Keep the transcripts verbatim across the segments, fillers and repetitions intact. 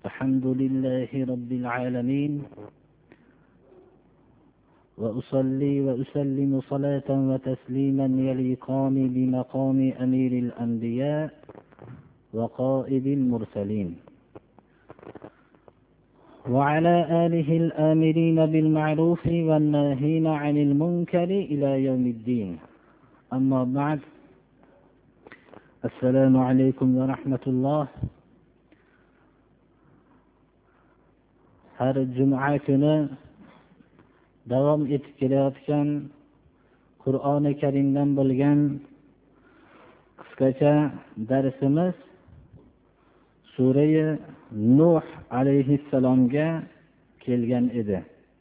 الحمد لله رب العالمين، وأصلي وأسلم صلاة وتسليما يليقان بمقام أمير الأنبياء وقائد المرسلين، وعلى آله الآمرين بالمعروف والناهين عن المنكر إلى يوم الدين. أما بعد، السلام عليكم ورحمة الله. Har juma kuni davom etib kelayotgan Qur'oni Karimdan bo'lgan qisqacha darsimiz Sura Nuh alayhissalomga kelgan edi.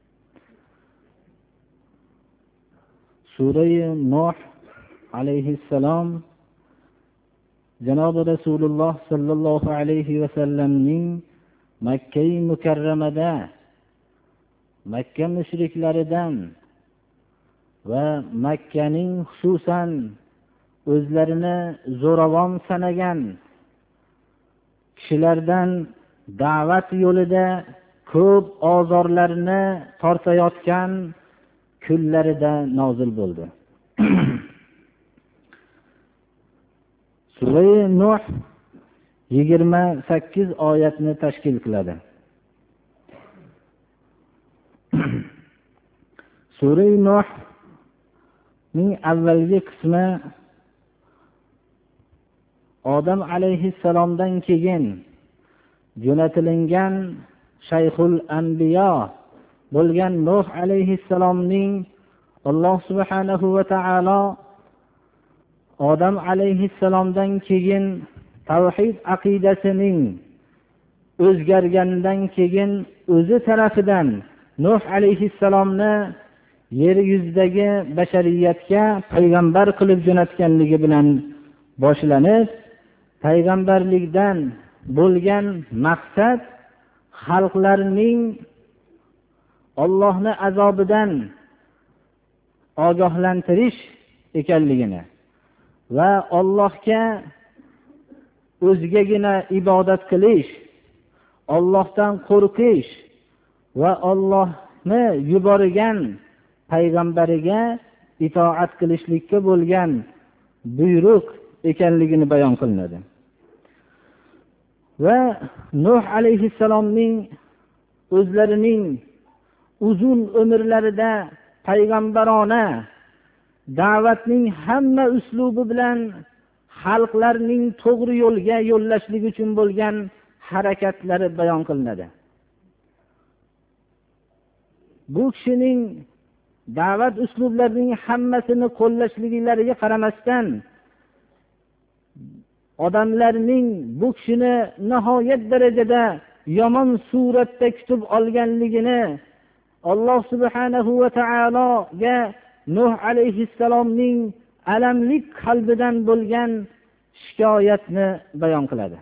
Sura Nuh alayhissalom Janobi Rasululloh sallallohu alayhi va sallamning Makka-i Mukarramada Makka mushriklaridan va Makkaning xususan o'zlarini zo'ravon sanagan kishilardan da'vat yo'lida ko'p ozorlarni tortayotgan kunlarida nozil bo'ldi. Sura Nuh yigirma sakkiz oyatni tashkil qiladi. Sura Nuh ning avvalgi qismi Odam alayhissalomdan keyin jo'natilingan Shayxul Anbiyo bo'lgan Nuh alayhissalomning Alloh subhanahu va taolo Odam alayhissalomdan keyin tavhid aqidasining o'zgarganidan keyin o'zi tarafidan Nuh alayhissalomni yer yuzidagi bashariyatga payg'ambar qilib jo'natganligi bilan boshlanib, payg'ambarlikdan bo'lgan maqsad xalqlarning Allohning azobidan ogohlantirish ekanligini va Allohga o'zigagina ibodat qilish, Allohdan qo'rqish va Allohni yuborgan payg'ambariga itoat qilishlikka bo'lgan buyruq ekanligini bayon qilinadi. Va Nuh alayhissalomning o'zlarining uzun umrlarida payg'ambarona da'vatning hamma uslubi bilan xalqlarning to'g'ri yo'lga yo'llashlik uchun bo'lgan harakatlari bayon qilinadi. Bu kishining da'vat uslublarining hammasini qo'llashliklariga qaramasdan odamlarning bu kishini nihoyat darajada yomon suratda kutib olganligini Alloh subhanahu va taologa Nuh alayhissalomning alamli qalbidan bo'lgan shikoyatni bayon qiladi.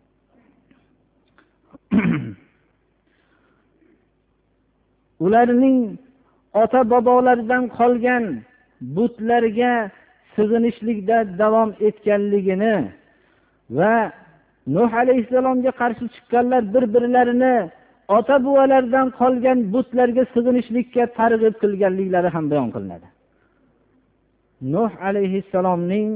Ularning ota bobolaridan qolgan butlarga sig'inishlikda davom etganligini va Nuh alayhissalomga qarshi chiqqanlar bir-birlarini ota bobolardan qolgan butlarga sig'inishlikka targ'ib qilganliklari ham bayon qilinadi. Nuh alayhissalomning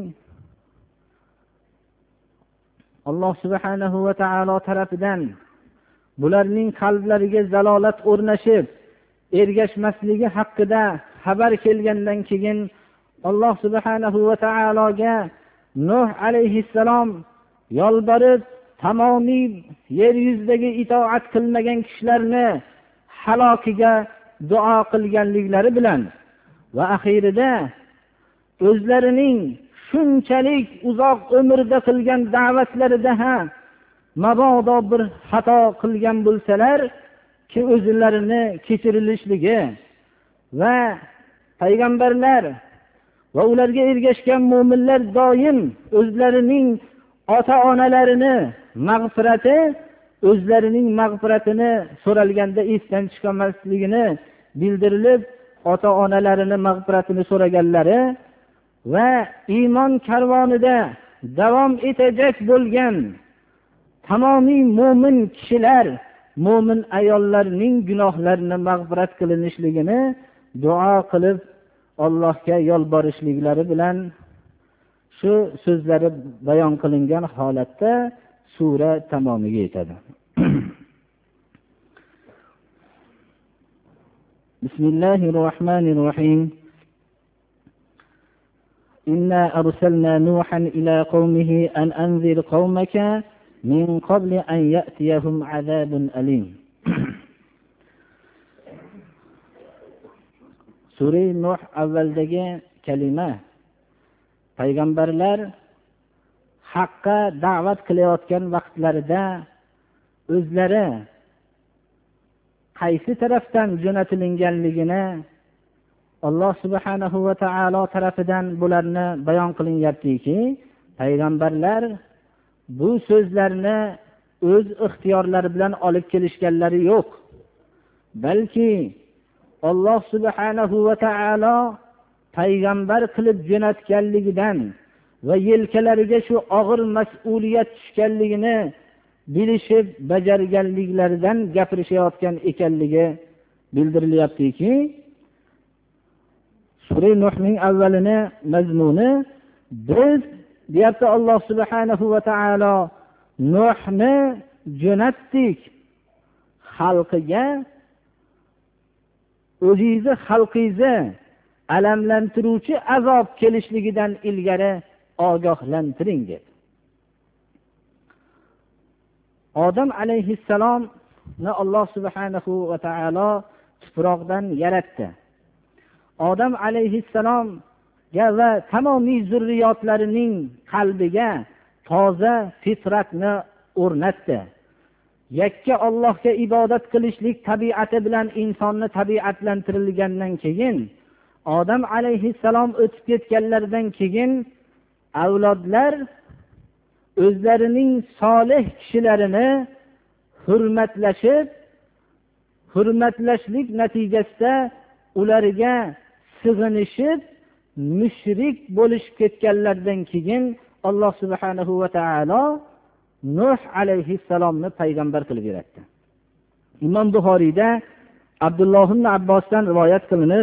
Alloh subhanahu va taolo tarafidan bularning qalblariga zalolat o'rnashib ergashmasligi haqida xabar kelgandan keyin Alloh subhanahu va taologa Nuh alayhissalom yolborib tamomiy yer yuzidagi itoat qilmagan kishilarni halokiga duo qilganliklari bilan va axirida o'zlarining shunchalik uzoq umrda qilgan da'vatlarida ha mabodo bir xato qilgan bo'lsalar ki o'zlarini kechirilishligi va payg'ambarlar va ularga ergashgan mu'minlar doim o'zlarining ota-onalarini mag'firati o'zlarining mag'firatini so'ralganda esdan chiqarmasligini bildirilib, ota-onalarini mag'firatini so'raganlari va iymon karvonida davom etajak bo'lgan tamomiy mo'min kishilar, mo'min ayollarning gunohlarini mag'firat qilinishligini duo qilib Allohga yolborishliklari bilan shu so'zlari bayon qilingan holatda sura tamomiga yetadi. Bismillahir Rahmanir Rahim. Inna arsalna Nuhan ila qaumihi an anzir qaumaka min qabli an ya'tiyahum azabun alim. Sura Nuh avvaldagi kalima payg'ambarlar haqqa da'vat qilayotgan vaqtlarida o'zlari qaysi tarafdan jo'natilinganligini Alloh subhanahu va taolo tarafidan bularni bayon qilinyaptiki, payg'ambarlar bu so'zlarni o'z ixtiyorlari bilan olib kelishganlari yo'q, balki Alloh subhanahu va taolo payg'ambar qilib jo'natganligidan va yelkalariga shu og'ir mas'uliyat tushganligini bilishib bajarganliklaridan gapirishayotgan ekanligi bildirilyaptiki, Sura Nuhning avvalini mazmuni biz deyapti Alloh subhanahu va taolo Nuhni jo'natdik xalqiga, o'zingizni xalqingizni alamlantiruvchi azob kelishligidan ilgari ogohlantiring dedi. Odam alayhissalomni Alloh subhanahu va taolo tuproqdan yaratdi. Odam alayhissalomga va tamomiy zurriyotlarining qalbiga toza fitratni o'rnatdi. Yakka Allohga ibodat qilishlik tabiati bilan insonni tabiatlantirilgandan keyin, Odam alayhissalom o'tib ketganlaridan keyin avlodlar o'zlarining solih kishilarini hurmatlashib, hurmatlashlik natijasida ularga sig'inishib, mushrik bo'lishib ketganlardan keyin Alloh subhanahu va taolo Nuh alayhissalomni payg'ambar qilib yaratdi. Imom Buxoriyda Abdulloh ibn Abbosdan rivoyat qilinib,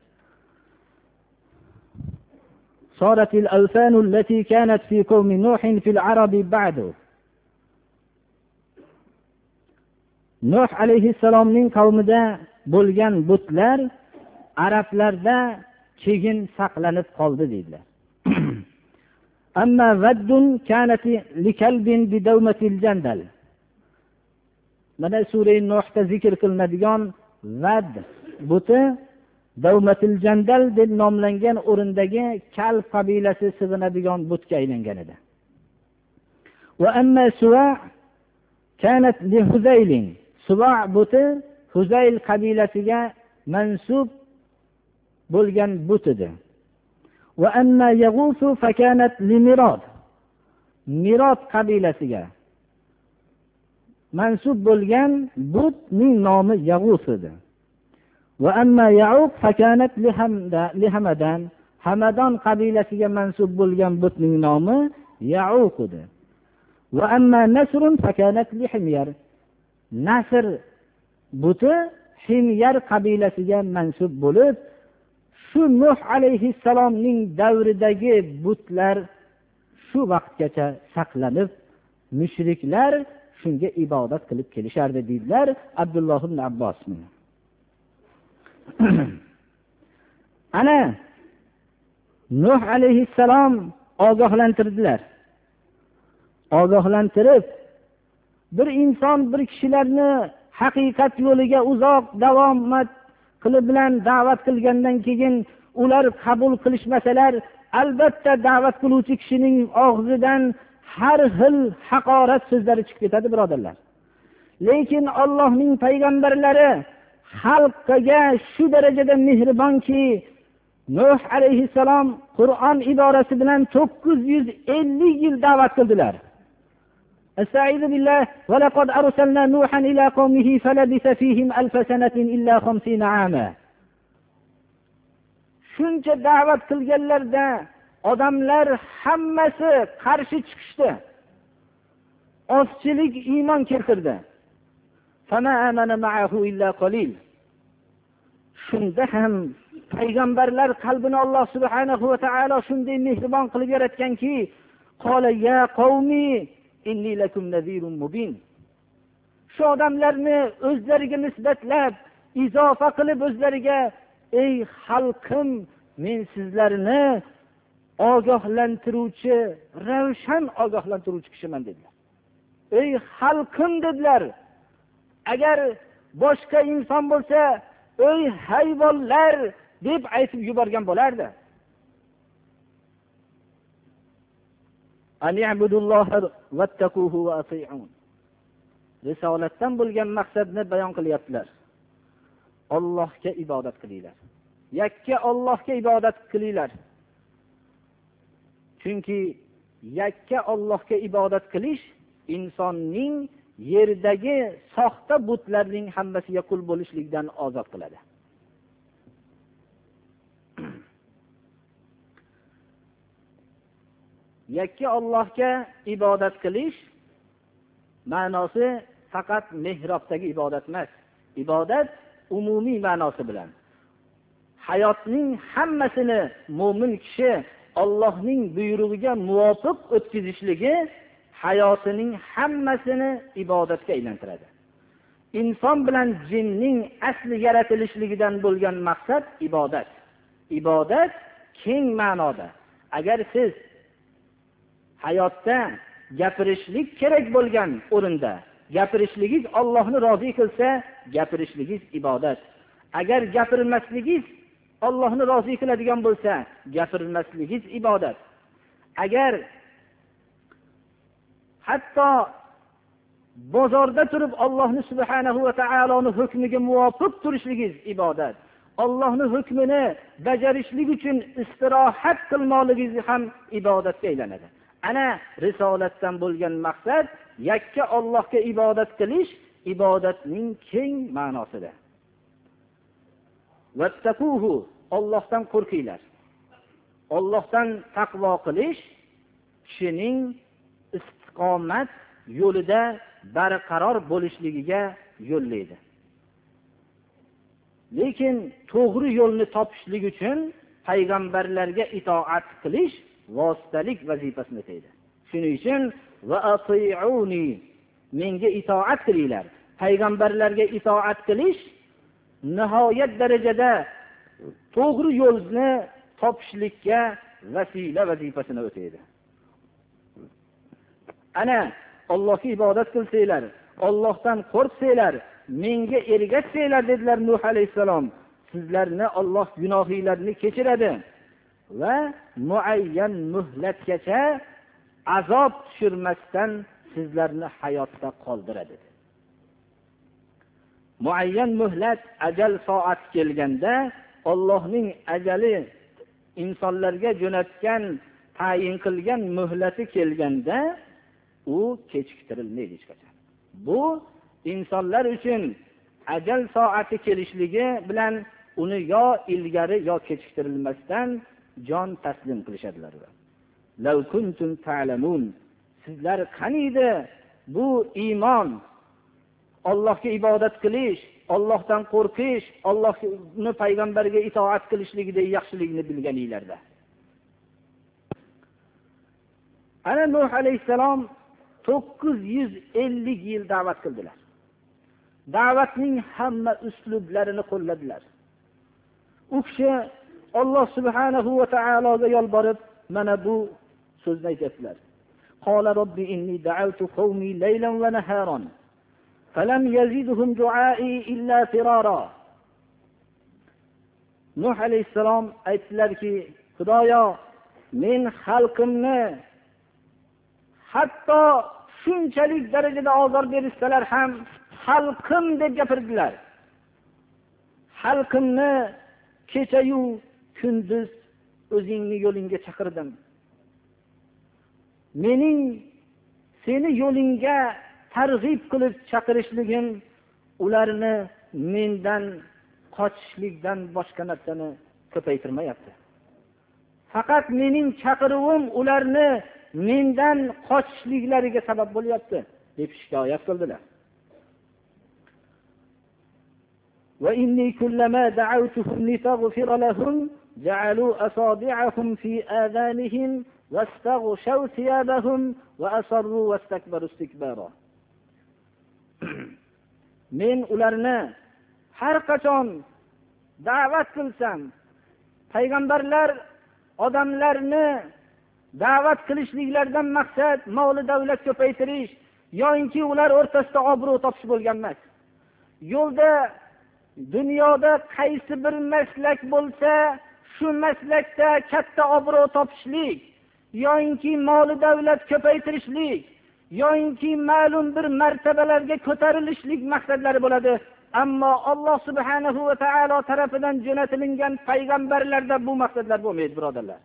صارت الأوثان التي كانت في قوم نوح في العرب بعد. Nuh alayhissalomning qavmida bo'lgan butlar arablarda keyin saqlanib qoldi dedilar. Amma vaddun kanat likalbin bidawmatil jandal. Mana sura Nuhda zikr qilinadigan vad buti Davmatil Jandal deb nomlangan o'rindagi Kalb qabilasi sig'inadigan butga aylangan edi. Va amma Suva kanat li Huzaylin. Suva buti Huzayl qabilasiga mansub bo'lgan but edi. Va amma Yag'us fakanat li Mirad. Mirad qabilasiga mansub bo'lgan butning nomi Yag'us edi. Va amma Ya'uq fakanat li Hamadan. Hamadan qabilasiga mansub bo'lgan butning nomi Ya'uq edi. Va amma Nasrun fakanat li Himyar. Nasr buti Himyar qabilasiga mansub bo'lib, shu Nuh alayhissalomning davridagi butlar shu vaqtgacha saqlanib, mushriklar shunga ibodat qilib kelishardi dedilar Abdulloh ibn Abbos. Ana Nuh alayhissalom ogohlantirdilar. Ogohlantirib, bir inson bir kishilarni haqiqat yo'liga uzoq davomat qilib bilan da'vat qilgandan keyin ular qabul qilishmasalar, albatta da'vat qiluvchi kishining og'zidan har xil haqorat so'zlari chiqib ketadi, birodarlar. Lekin Allohning payg'ambarlari xalqiga shu darajada mehribonki, Nuh alayhissalom Qur'on iborasi bilan to'qqiz yuz ellik yil da'vat qildilar. Estaizu billah va laqad arsalna Nuhan ila qaumihi falabisa fihim alf sanatin illa khamsina ama. Shuncha da'vat qilganlarda odamlar hammasi qarshi chiqishdi. ozchilik iymon keltirdi. Fama amana ma'ahu illa qalil. Shunda ham payg'ambarlar qalbini Alloh subhanahu va taolo shunday mehribon qilib yaratganki, qala ya qavmi inni lakum nadhirun mubin. Shu odamlarni o'zlariga nisbatlab izofa qilib o'zlariga, ey xalqim, men sizlarni ogohlantiruvchi, ravshan ogohlantiruvchi kishiman dedilar. Ey xalqim dedilar. Agar boshqa inson bo'lsa, ey hayvonlar deb aytib yuborgan bo'lardi. Ani'budulloha vattaquhu va ati'un. Risolatdan bo'lgan maqsadni bayon qilyaptilar. Allohga ibodat qilinglar. Yakka Allohga ibodat qilinglar. Chunki yakka Allohga ibodat qilish insonning yerdagi soxta butlarning hammasiga qul bo'lishlikdan ozod qiladi. Yakka Allohga ibodat qilish ma'nosi faqat mehrobdagi ibodat emas. Ibodat umumiy ma'nosi bilan hayotning hammasini mo'min kishi Allohning buyrug'iga muvofiq o'tkazishligi hayotining hammasini ibodatga aylantiradi. Inson bilan jinning asli yaratilishligidan bo'lgan maqsad ibodat. Ibodat keng ma'noda. Agar siz hayotda gapirishlik kerak bo'lgan o'rinda gapirishligingiz Allohni rozi qilsa, gapirishligingiz ibodat. Agar gapirmasligingiz Allohni rozi qiladigan bo'lsa, gapirmasligingiz ibodat. Agar hatto bozorda turib Allohni subhanahu va taoloning hukmiga muvofiq turishligingiz ibodat. Allohning hukmini bajarishlik uchun istirohat qilmoqligingiz ham ibodatga aylanadi. Ana risolatdan bo'lgan maqsad yakka Allohga ibodat qilish ibodatning keng ma'nosida. Vattaquhu, Allohdan qo'rqinglar. Allohdan taqvo qilish kishining istiqomat yo'lida barqaror bo'lishligiga yo'llaydi. Lekin to'g'ri yo'lni topishlik uchun payg'ambarlarga itoat qilish vositalik vazifasini o'taydi. Shuning uchun va ati'uni, menga itoat qilinglar. Payg'ambarlarga itoat qilish nihoyat darajada to'g'ri yo'lni topishlikka vasila vazifasini o'taydi. Ana Allohga ibodat qilsanglar, Allohdan qo'rqsanglar, menga ergashsanglar dedilar Nuh alayhisalom. Sizlarni Alloh gunohinglarni kechiradi va muayyan muhlatgacha azob tushirmasdan sizlarni hayotda qoldiradi. Muayyan muhlat, ajal soat kelganda, Allohning ajali insonlarga jo'natgan, tayin qilgan muhlati kelganda u kechiktirilmaydi hech qachon. Bu insonlar uchun ajal soati kelishligi bilan uni yo ilgari yo kechiktirilmasdan jon taslim qilishadilar. Law kuntum ta'lamun, sizlar qaniydi bu iymon, Allohga ibodat qilish, Allohdan qo'rqish, Allohning payg'ambariga itoat qilishligidagi yaxshilikni bilganinglarda. Ana Nuh alayhisalom to'qqiz yuz ellik yil da'vat qildilar. Da'vatning hamma uslublarini qo'lladilar. U kishi Alloh subhanahu va taologa yolborib mana bu so'zni aytdilar. Qala robbi inni da'awtu qawmi laylan va naharan falam yazidhum du'ai illa firara. Nuh alayhisalom aytdilarki, Xudoyo, men xalqimni hatto shunchalik darajada ozor berishsalar ham xalqim deb gapirdilar. Xalqimni kecha-yu kunduz o'zingni yo'lingga chaqirdim. Mening seni yo'lingga targ'ib qilib chaqirishligim ularni mendan qochishlikdan boshqa narsani ko'paytirmayapti. Faqat mening chaqiruvim ularni mendan qochishliklariga sabab bo'lyapti. deb shikoyat qildilar. Va inni kullama da'awtuhum litaghfira lahum ja'alu asabi'ahum fi adhanihim wastaghshaw thiyabahum wa asarru wastakbaru istikbara. Men ularni har qachon da'vat qilsam, payg'ambarlar odamlarni da'vat qilishliklaridan maqsad mol davlat ko'paytirish yoki ular o'rtasida obro' topish bo'lgan emas. Yo'lda dunyoda qaysi bir maslak bo'lsa, shu maslakda katta obro' topishlik yoki mol davlat ko'paytirishlik yoki ma'lum bir martabalarga ko'tarilishlik maqsadlari bo'ladi. Ammo Alloh subhanahu va taolo tarafidan jo'natilgan payg'ambarlarda bu maqsadlar bo'lmaydi, birodarlar.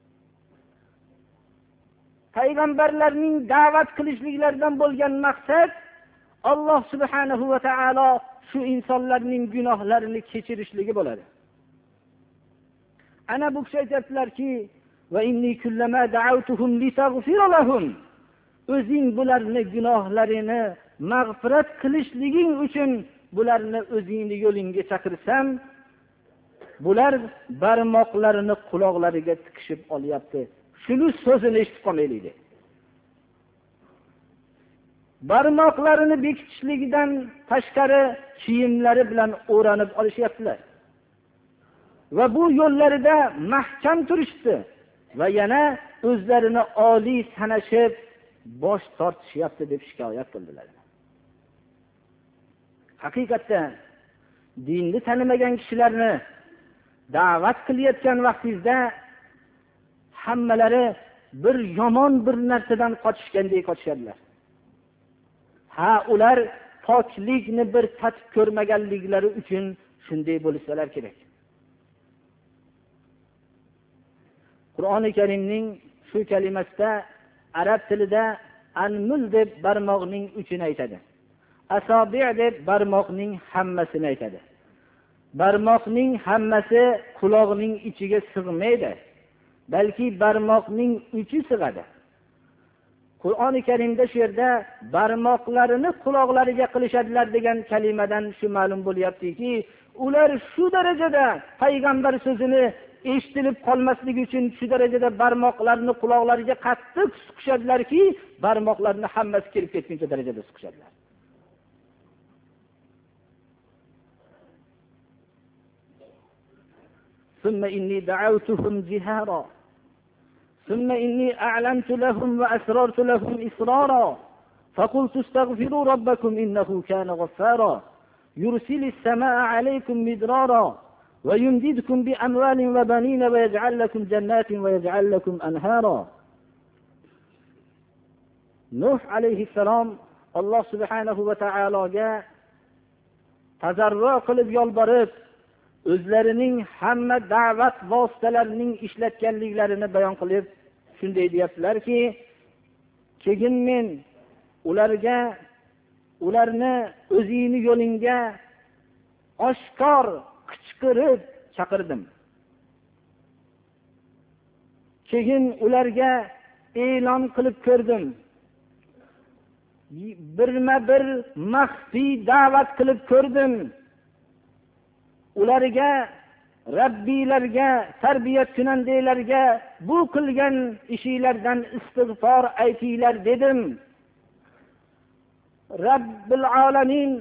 Payg'ambarlarning da'vat qilishliklaridan bo'lgan maqsad Alloh subhanahu va taolo shu insonlarning gunohlarini kechirishligi bo'ladi. Ana bu kishi aytibdilarki, va inni kullama da'awtuhum litaghfira lahum, o'zing bularni gunohlarini mag'firat qilishliging uchun bularni o'zingni yo'lingga chaqirsam, bular barmoqlarini quloqlariga tiqishib olyapti. Shuni so'zini eshitib qolmaylik. Barmoqlarini bekitishligidan tashqari kiyimlari bilan o'ranib olishyaptilar. Va bu yo'llarida mahkam turishdi va yana o'zlarini oliy sanashib bosh tortishyapti deb shikoyat qildilar. Haqiqatda dinni tanimagan kishilarni da'vat qilayotgan vaqtingizda hammalari bir yomon bir narsadan qochishgandek qochishadilar. Ha, ular poklikni bir tatib ko'rmaganliklari uchun shunday bo'lsalar kerak. Qur'oni Karimning shu kalimasida arab tilida anmul deb barmoqning uchini aytadi. Asobi' deb barmoqning hammasini aytadi. Barmoqning hammasi quloqning ichiga sig'maydi, balki barmoqning uchi sig'adi. Qur'oni Karimda shu yerda barmoqlarini quloqlariga qilishadilar degan kalimadan shu ma'lum bo'lyaptiki, ular shu darajada payg'ambar so'zini eshitilib qolmasligi uchun shu darajada barmoqlarini quloqlariga qattiq suqishadilarki, barmoqlarini hammasi kelib ketguncha darajada suqishadilar. ثم إني دعوتهم جهارا ثم إني أعلنت لهم وأسررت لهم إسرارا فقلت استغفروا ربكم إنه كان غفارا يرسل السماء عليكم مدرارا ويمددكم بأموال وبنين ويجعل لكم جنات ويجعل لكم أنهارا. نوح عليه السلام الله سبحانه وتعالى جاء تزرع قلب yolborib o'zlarining hamma da'vat vositalarining ishlatganliklarini bayon qilib shunday deyaptilarki, keyin men ularga ularni o'zingni yo'lingga oshkor qichqirib chaqirdim. Keyin ularga e'lon qilib ko'rdim. Birma-bir maxfiy da'vat qilib ko'rdim. Ularga, Rabbilarga, tarbiyat kunandalarga bu qilgan ishinglardan istig'for aytinglar dedim. Robbil alamin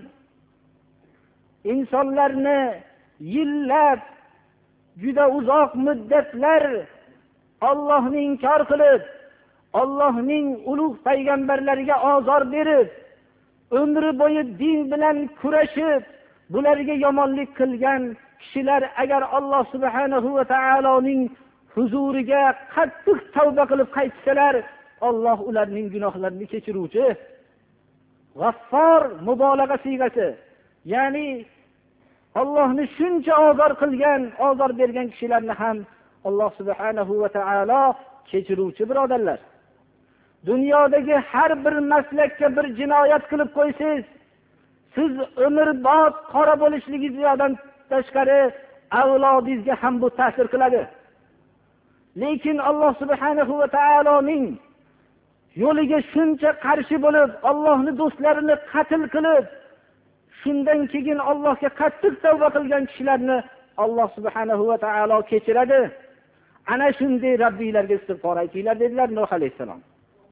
insonlarni yillab, juda uzoq muddatlar Allohni inkor qilib, Allohning ulug' payg'ambarlariga ozor berib, umri bo'yi din bilan kurashib, bularga yomonlik qilgan kishilar agar Alloh subhanahu va taoloning huzuriga qattiq tavba qilib qaytsalar, Alloh ularning gunohlarini kechiruvchi, G'affor mubolag'a siygasi. Ya'ni Allohni shuncha ozor qilgan, ozor bergan kishilarni ham Alloh subhanahu va taolo kechiruvchi, birodarlar. Dunyodagi har bir maslakka bir jinoyat qilib qo'ysangiz, siz umrbod qora bo'lishligingizdan tashqari avlodingizga ham bu ta'sir qiladi. Lekin Alloh subhanahu va taoloning yo'liga shuncha qarshi bo'lib, Allohning do'stlarini qatl qilib, shundan keyin Allohga qattiq tavba qilgan kishilarni Alloh subhanahu va taolo kechiradi. Ana shunday Rabbinglarga istig'for aytinglar dedilar Nuh alayhisalom.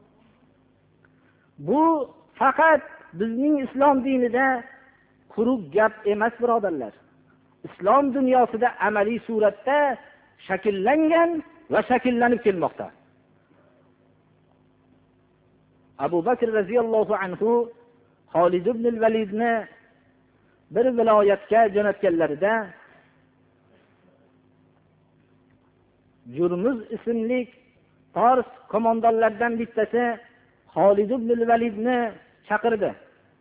Bu faqat bizning islom dinida quruq gap emas, birodarlar. Islom dunyosida amaliy suratda shakllangan va shakllanib kelmoqda. Abu Bakr radhiyallohu anhu Xolid ibn al-Validni bir viloyatga jo'natganlarida Jurmuz ismli Fors qo'mondonlaridan bittasi Xolid ibn al-Validni chaqirdi.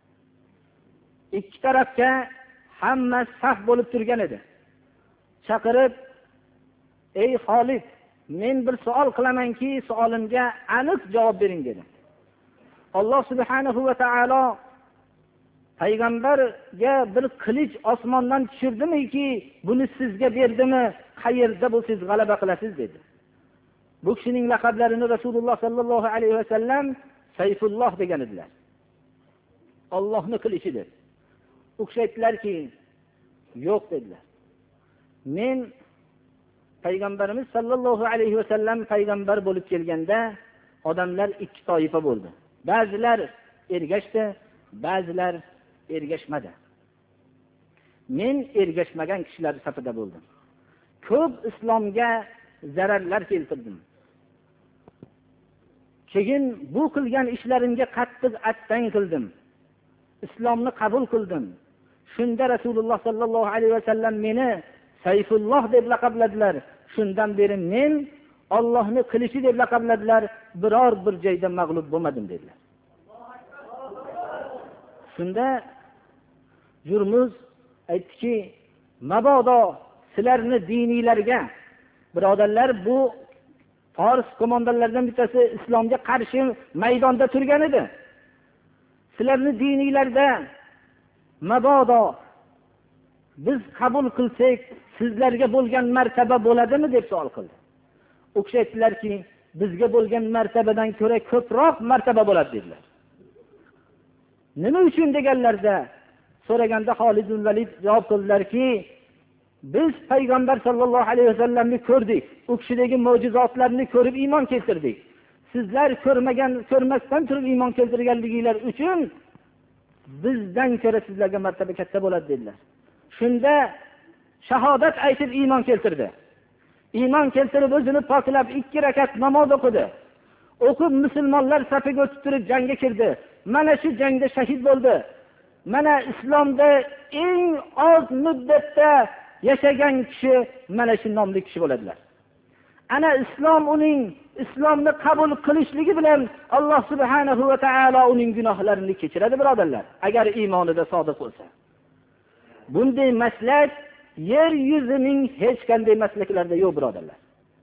Ikki tarafga hamma saf bo'lib turgan edi. Chaqirib, "Ey Xolid, men bir savol qilamanki, savolimga aniq javob bering" dedi. Alloh subhanahu va taolo payg'ambarga bir qilich osmondan tushirdimiki, buni sizga berdimi? Qayerda bo'lsangiz g'alaba qilasiz dedi. Bu kishining laqablarini Rasululloh sallallohu alayhi va sallam Sayfulloh degan edilar. Allohning qilichi deb. U kishi aytdilarki, "Yo'q" dedilar. Men payg'ambarimiz sallallohu alayhi va sallam payg'ambar bo'lib kelganda odamlar ikki toifa bo'ldi. Ba'zilar ergashdi, ba'zilar ergashmadi. Men ergashmagan kishilar safida bo'ldim. Ko'p islomga zararlar keltirdim. Keyin bu qilgan ishlarimga qattiq attang qildim. Islomni qabul qildim. Shunda Rasululloh sallallohu alayhi va sallam meni Sayfulloh deb laqabladilar. Shundan beri men Allohning qilichi deb laqabladilar. Biror bir joyda mag'lub bo'lmadim dedilar. Shunda Jurmuz aytdiki, "Mabodo sizlarni diniylarga, birodarlar, bu Fors qo'mondonlaridan bittasi islomga qarshi maydonda turgan edi. Sizlarni diniylarda mabodo biz qabul qilsak, sizlarga bo'lgan martaba bo'ladimi?" deb savol qildi. U kishi aytdilarki, "Bizga bo'lgan martabadan ko'ra ko'proq martaba bo'ladi" dedilar. Nima uchun deganlarda, so'raganda Xolid ibn Valid javob qildilarki, "Biz payg'ambar sallallohu alayhi vasallamni ko'rdik. U kishidagi mo'jizotlarni ko'rib iymon keltirdik. Sizlar ko'rmagan, ko'rmasdan turib iymon keltirganliginglar uchun bizdan ko'ra sizlarga martaba katta bo'ladi" dedilar. Shunda shahodat aytib iymon keltirdi. Iymon keltirib o'zini poklab ikki rakat namoz o'qidi. O'qib musulmonlar safiga o'tib turib jangga kirdi. Mana shu jangda shahid bo'ldi. Mana islomda eng oz muddatda yashagan kishi mana shu nomli kishi bo'ladilar. Ana islom uning islomni qabul qilishligi bilan Alloh subhanahu va taolo uning gunohlarini kechiradi, birodarlar, agar iymonida sodiq bo'lsa. Bunday maslak yer yuzining hech qanday maslaklarida yo'q, birodarlar.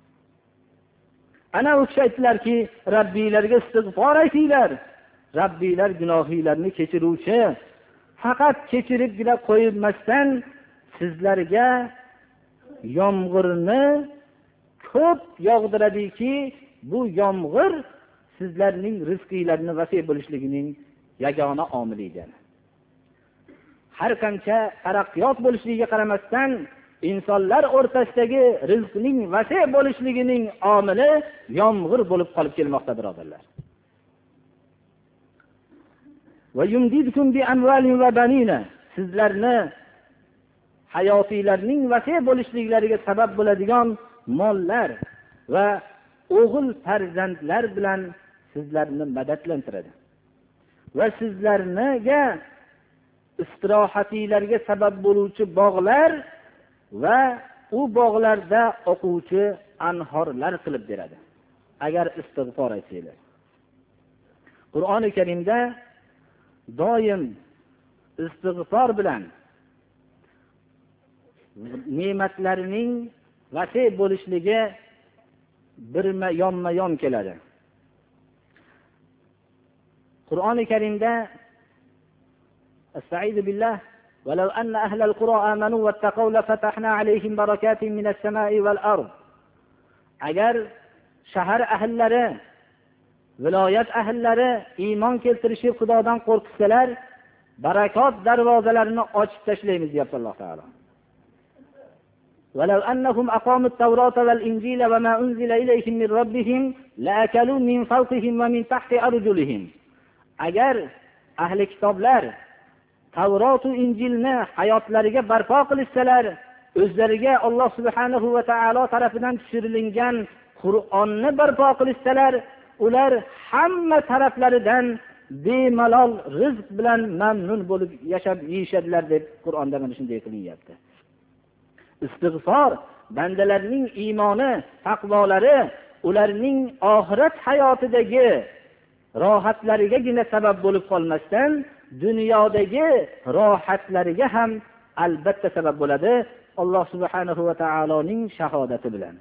Ana u kishi aytdilarki, Rabbinglarga istig'for aytinglar. Rabbinglar gunohinglarni kechiruvchi. Faqat kechiribgina qo'ymasdan sizlarga yomg'irni ko'p yog'diradiki, bu yomg'ir sizlarning rizqinglarni vasiy bo'lishligining yagona omili edi. Har qancha taraqqiyot bo'lishligiga qaramasdan, insonlar o'rtasidagi rizqning vasiy bo'lishligining omili yomg'ir bo'lib qolib kelmoqda, birodarlar. Va yumdidkum bi amwalin va banina, sizlarni hayotinglarning vasiy bo'lishliklariga sabab bo'ladigan mollar va o'g'il farzandlar bilan sizlarni madadlantiradi. Va sizlarga istirohatinglarga sabab bo'luvchi bog'lar va u bog'larda oquvchi anhorlar qilib beradi, agar istig'for aytsanglar. Qur'oni Karimda doim istig'for bilan ne'matlarining vasiy bo'lishligi birma yonma-yon keladi. Qur'oni Karimda Estaizu billah ولو أن أهل القرى آمنوا واتقوا لفتحنا عليهم بركات من السماء والأرض. Agar shahar ahllari viloyat ahllari iymon keltirishib Xudodan qo'rqsalar, barakot darvozalarini ochib tashlaymiz deyapti Alloh taolo. ولو أنهم أقاموا التوراة والإنجيل وما أنزل إليهم من ربهم لأكلوا من فوقهم ومن تحت أرجلهم. agar ahli kitoblar Tavrot va Injilni hayotlariga barpo qilsalar, o'zlariga Alloh subhanahu va taolo tarafidan tushirilgan Qur'onni barpo qilsalar, ular hamma taraflaridan bemalol rizq bilan mamnun bo'lib yashab yeyishadilar deb Qur'onda mana shunday qilyapti. Istig'for bandalarning iymoni, taqvolari, ularning oxirat hayotidagi rohatlarigagina sabab bo'lib qolmasdan, dunyodagi rohatlariga ham albatta sabab bo'ladi, Alloh subhanahu va taoloning shahodati bilan.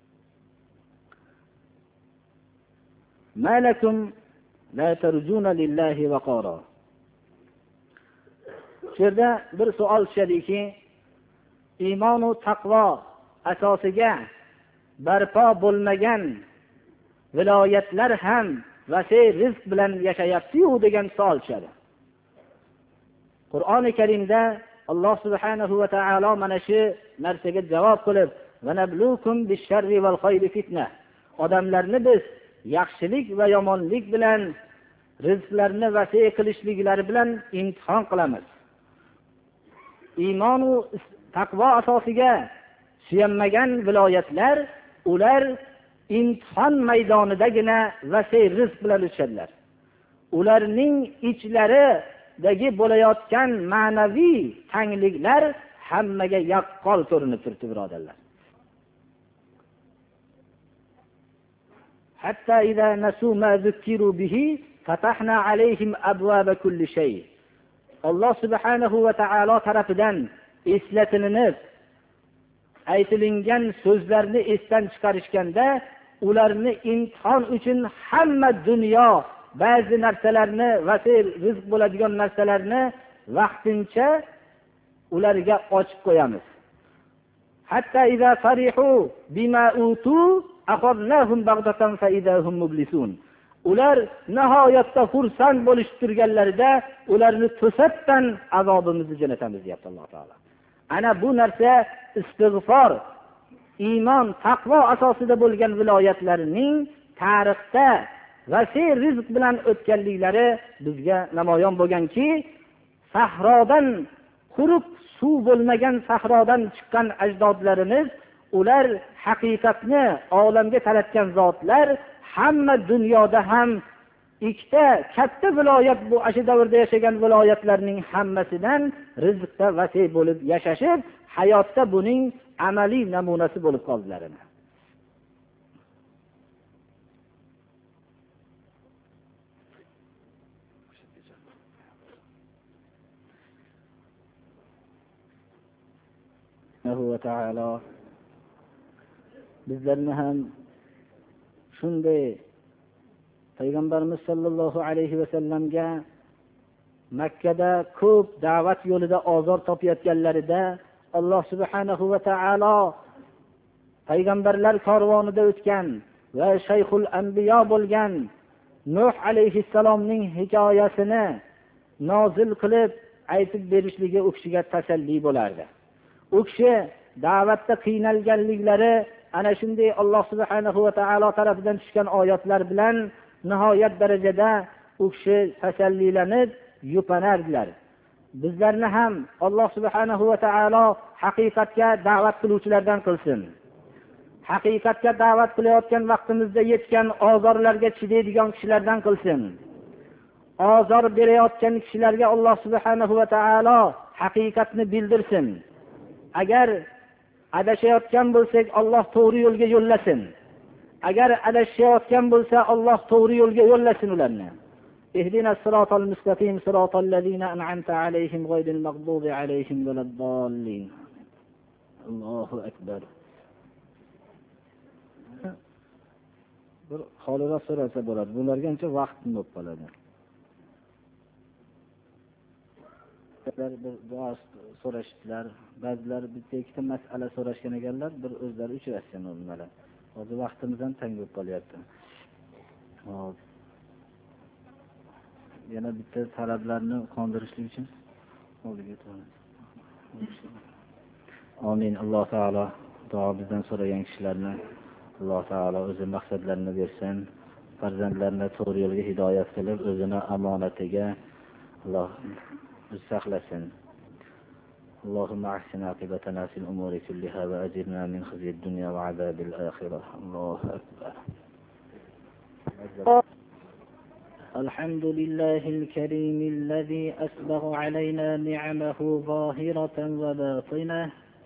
Malakum la tarjuna lillahi waqara. Shunda bir savol tushadiki, iymon va taqvo asosiga barpo bo'lmagan viloyatlar ham vasiy rizq bilan yashayapti-yu degan savol tushadi. Qur'oni Karimda Alloh subhanahu va taolo mana shu narsaga javob qilib, "Va nablukum bish-sharri wal khayri fitna." Odamlarni biz yaxshilik va yomonlik bilan rizqlarni vasiy qilishliklari bilan imtihon qilamiz. Iymon va taqvo asosiga suyanmagan viloyatlar, ular imtihon maydonidagina vasiy rizq bilan o'tishadilar. Ularning ichlaridagi bo'layotgan ma'naviy tangliklar hammaga yaqqol ko'rinib turibdi, birodarlar. Hatta idza nasu ma zukkiru bihi fatahna alayhim abwaba kulli shay. Alloh subhanahu va taolo tarafidan eslatilinib aytilingan so'zlarni esdan chiqarishganda, ularni imtihon uchun hamma dunyo ba'zi narsalarni, vasiy rizq bo'ladigan narsalarni vaqtincha ularga ochib qo'yamiz. Hatta idza farihu bima utu akhadnahum baghdatan fa idahum mublisun. Ular nihoyatda xursand bo'lishib turganlarida ularni to'satdan azobimizni jo'natamiz deyapti Alloh taolo. Ana bu narsa istig'for, iymon, taqvo asosida bo'lgan viloyatlarning tarixda vasiy rizq bilan o'tganliklari bizga namoyon bo'lganki, sahrodan, quruq suv bo'lmagan sahrodan chiqqan ajdodlarimiz, ular haqiqatni olamga taratgan zotlar, hamma dunyoda ham ikkita katta viloyat, bu ashu davrda yashagan viloyatlarning hammasidan rizqda vasiy bo'lib yashashib, hayotda buning amaliy namunasi bo'lib qoldilar. Va taolo bizlarni ham shunday Payg'ambarimiz sollallohu alayhi va sallamga Makkada ko'p da'vat yo'lida ozor topayotganlarida Alloh subhanahu va taolo payg'ambarlar karvonida o'tgan va shayxul anbiyo bo'lgan Nuh alayhissalomning hikoyasini nozil qilib aytib berishligi u kishiga tasalli bo'lardi. U kishi da'vatda qiynalganliklari ana shunday Alloh subhanahu va taolo tarafidan tushgan oyatlar bilan nihoyat darajada u kishi tasallilanib yupanardilar. Bizlarni ham Alloh subhanahu va taolo haqiqatga da'vat qiluvchilardan qilsin. Haqiqatga da'vat qilayotgan vaqtimizda yetgan ozorlarga chidaydigan kishilardan qilsin. Ozor berayotgan kishilarga Alloh subhanahu va taolo haqiqatni bildirsin. Agar adashayotgan bo'lsak, Alloh to'g'ri yo'lga yo'llasin. Agar adashayotgan bo'lsa, Alloh to'g'ri yo'lga yo'llasin ularni. Ihdinas siratal mustaqim siratal ladzina an'amta alayhim ghayril maghdubi alayhim waladdallin. Allohu akbar. Bir xoliroq so'rasa bo'ladi. Bularga ancha vaqt bo'lib qoladi. Bir duo so'rashdilar. Ba'zilar bitta ikkita masala so'rashgan ekanlar, bir o'zlari uchrashgan ular. Hozir vaqtimiz ham tang bo'lib qolyapti. Hop. yana bitta talablarni qondirishlik uchun amin. Alloh taolo duo bizdan so'ragan kishilarni Alloh taolo o'zi maqsadlarini bersin, farzandlarini to'g'ri yo'lga hidoyat qilib, o'zini omonatiga Alloh saqlasin. اللهم أحسن عاقبتنا في الأمور كلها وأجرنا من خزي الدنيا وعذاب الآخرة. الله أكبر. الحمد لله الكريم الذي أسبغ علينا نعمه ظاهرة وباطنة،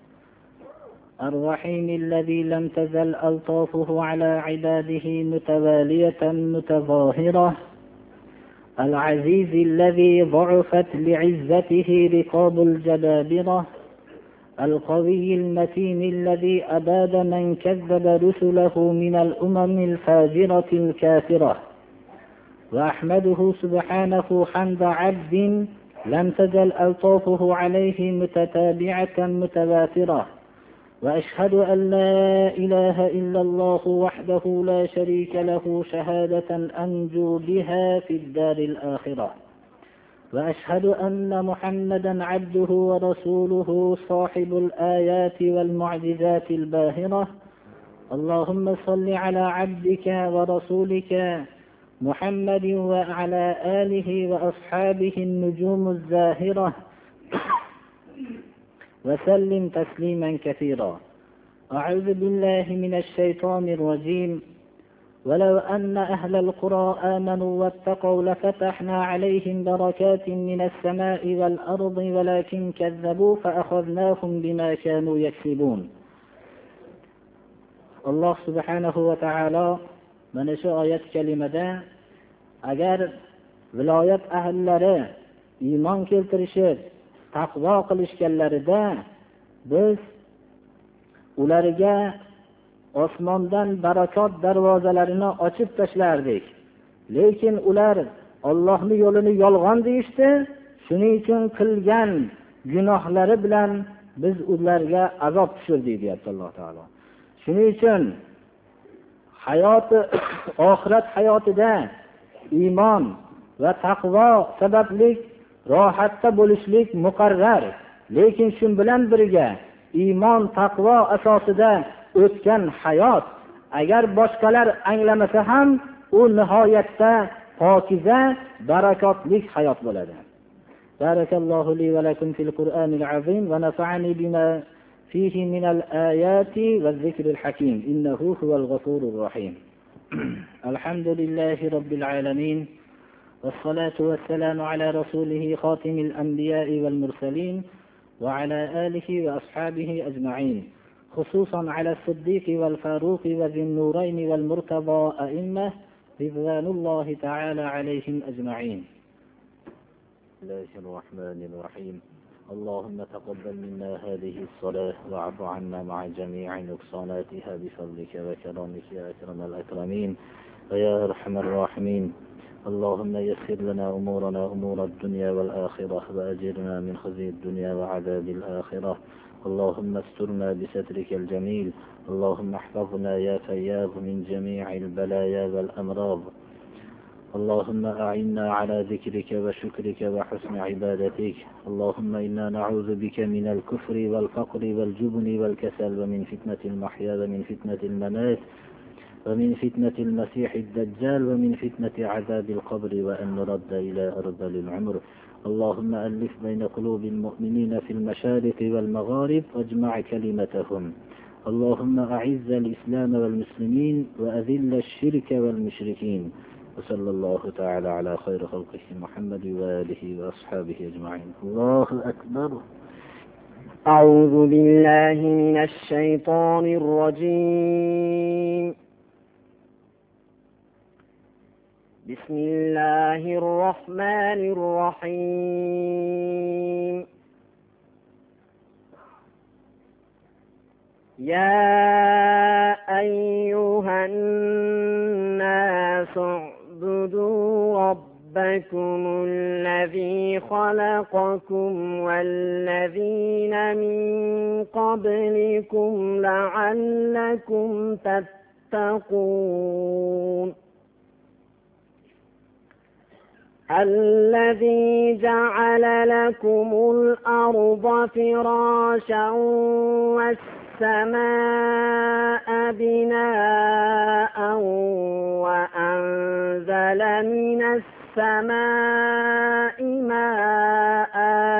الرحيم الذي لم تزل ألطافه على عباده متوالية متظاهرة، العزيز الذي ضعفت لعزته رقاب الجبابرة، القوي المتين الذي أباد من كذب رسله من الأمم الفاجرة الكافرة. وأحمده سبحانه حمد عبد لم تزل ألطافه عليه متتابعة متواترة. وأشهد أن لا إله إلا الله وحده لا شريك له شهادة أنجو بها في الدار الآخرة. وأشهد أن محمدا عبده ورسوله صاحب الآيات والمعجزات الباهرة. اللهم صل على عبدك ورسولك محمد وعلى آله وأصحابه النجوم الزاهرة وسلم تسليما كثيرا. أعوذ بالله من الشيطان الرجيم. ولو أن أهل القرى آمنوا واتقوا لفتحنا عليهم بركات من السماء والأرض ولكن كذبوا فأخذناهم بما كانوا يكسبون. الله سبحانه وتعالى من shu oyat kalimada agar viloyat ahllari iymon keltirishib taqvo qilishganlarida biz ularga osmondan barakot darvozalarini ochib tashlardik. Lekin ular Allohning yo'lini yolg'on deyishdi. Shuning uchun qilgan gunohlari bilan biz ularga azob tushirdik deyapti Alloh taolo. Shuning uchun hayoti oxirat hayotida iymon va taqvo sababli rohatda bo'lishlik muqarrar. Lekin shu bilan birga iymon taqvo asosida o'tgan hayot agar boshqalar anglamasa ham u nihoyatda pokiza barakotli hayot bo'ladi. Barakallohu li va lakum fil Qur'anil azim va nafa'ani bima fihi min al-ayati waz-zikril hakim innahu huval ghafurur rahim. Alhamdulillahi rabbil alamin. والصلاة والسلام على رسوله خاتم الأنبياء والمرسلين وعلى آله وأصحابه أجمعين، خصوصا على الصديق والفاروق وذي النورين والمرتضى أئمة رضوان الله تعالى عليهم أجمعين. بسم الله الرحمن الرحيم. اللهم تقبل منا هذه الصلاة واعف عنا مع جميع نقصاناتها بفضلك وكرمك يا أكرم الأكرمين ويا أرحم الراحمين. اللهم يسر لنا أمورنا أمور الدنيا والآخرة وأجرنا من خزي الدنيا وعذاب الآخرة. اللهم استرنا بسترك الجميل. اللهم احفظنا يا فياض من جميع البلايا والأمراض. اللهم أعنا على ذكرك وشكرك وحسن عبادتك. اللهم إنا نعوذ بك من الكفر والفقر والجبن والكسل ومن فتنة المحيا ومن فتنة الممات ومن فتنة المسيح الدجال ومن فتنة عذاب القبر وأن نرد إلى أرذل العمر. اللهم ألف بين قلوب المؤمنين في المشارق والمغارب واجمع كلمتهم. اللهم أعز الإسلام والمسلمين وأذل الشرك والمشركين. وصلى الله تعالى على خير خلقه محمد وآله وأصحابه أجمعين. الله أكبر. أعوذ بالله من الشيطان الرجيم. بسم الله الرحمن الرحيم. يا أيها الناس اعبدوا ربكم الذي خلقكم والذين من قبلكم لعلكم تتقون. الذي جعل لكم الأرض فراشا والسماء بناء وأنزل من السماء ماء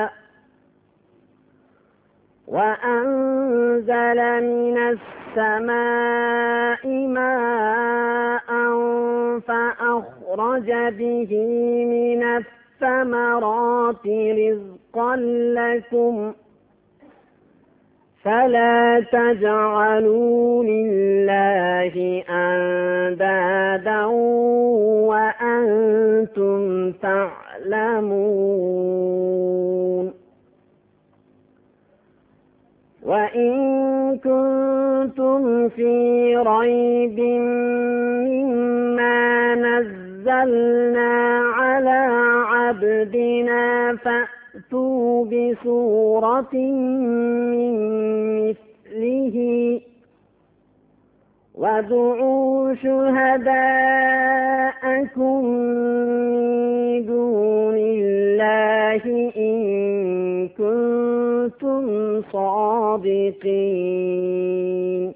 وأنزل من السماء ماء فأخرج به من الثمرات رزقا لكم فلا تجعلوا لله أندادا وأنتم تعلمون وإن كنتم في ريب مما نزلنا على عبدنا فأتوا بسورة من مثله وادعوا شهداءكم من دون الله إن كنتم صادقين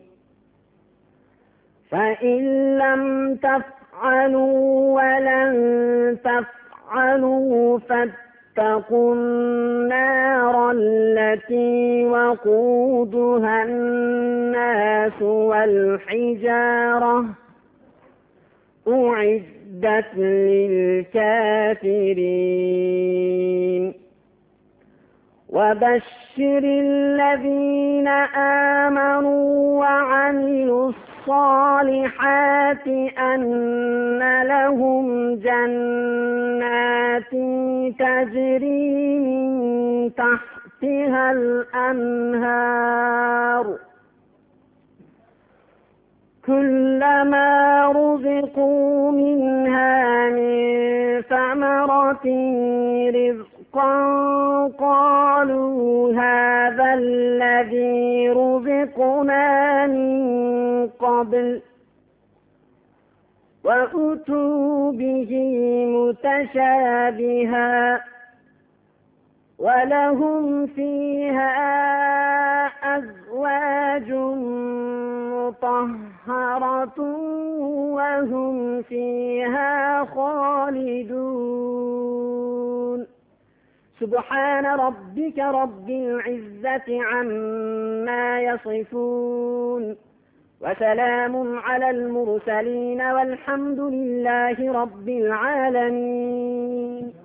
فإن لم تفعلوا ولن تفعلوا فاتقوا النار التي وقودها الناس والحجارة أعدت للكافرين وبشر الذين آمنوا وعملوا الصالحات أن لهم جنات تجري من تحتها الأنهار كلما رزقوا منها من ثمرة رزقا قالوا هذا الذي رزقنا من قبل وأتوا به متشابها ولهم فيها أزواج مطهرة وهم فيها خالدون سبحان ربك رب العزة عما يصفون وسلام على المرسلين والحمد لله رب العالمين.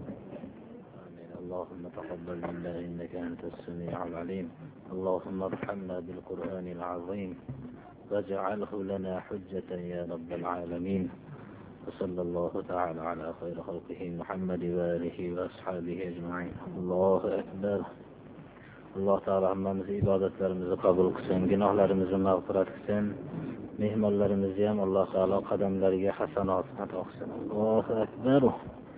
اللهم تقبل منا إنك أنت السميع العليم. اللهم ارحمنا بالقرآن العظيم واجعله لنا حجة يا رب العالمين. وصلى الله تعالى على خير خلقه محمد وآله وأصحابه أجمعين. الله أكبر. Allah Teala hammamiz ibadetlerimizi kabul kılsın, günahlarımızı mağfiret kılsın. Mehmallarımızı hem Allah Teala kademlerine hasenat atsın. Allahu Ekber.